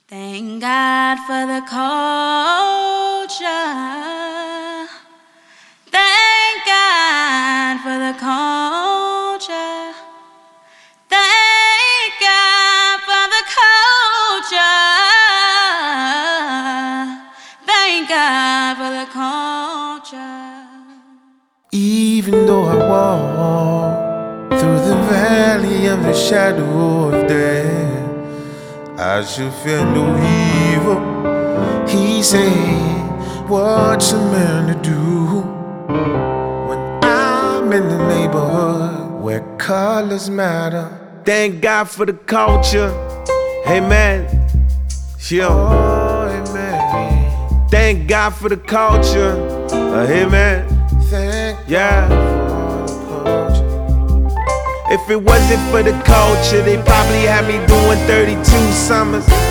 Thank God for the culture. Thank God for the culture. Thank God for the culture. Thank God for the culture. Even though I walk through the valley of the shadow of death, I shall fear no evil. He said, what's a man to do when I'm in the neighborhood where colors matter? Thank God for the culture. Amen. Oh, amen. Thank God for the culture. Amen. Thank God for the culture. If it wasn't for the culture, they probably had me doing 32 summers.